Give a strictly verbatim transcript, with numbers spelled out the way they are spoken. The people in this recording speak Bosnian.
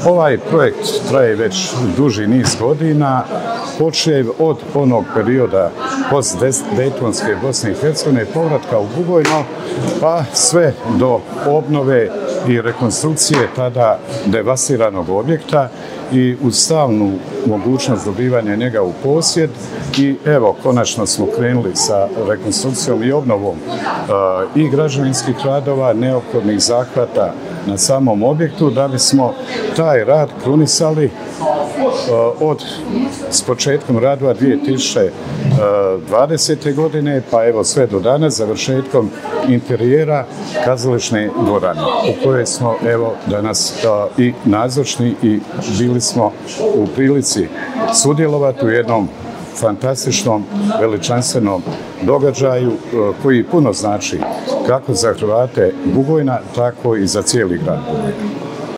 Ovaj projekt traje već duži niz godina, počev od onog perioda post-dejtonske Bosne i Hercegovine, povratka u Bugojno, pa sve do obnove i rekonstrukcije tada devastiranog objekta i uz stalnu mogućnost dobivanja njega u posjed. I evo, konačno smo krenuli sa rekonstrukcijom i obnovom uh, i građevinskih radova, neophodnih zahvata na samom objektu, da bismo taj rad krunisali uh, od s početkom radova dvije tisuće dvadesete. godine, pa evo sve do danas, završetkom interijera kazališne dvorane, u kojoj smo evo danas uh, i nazočni i bili smo u prilici sudjelovati u jednom fantastičnom, veličanstvenom događaju koji puno znači kako za Hrvate Bugojna, tako i za cijeli grad Bugojna.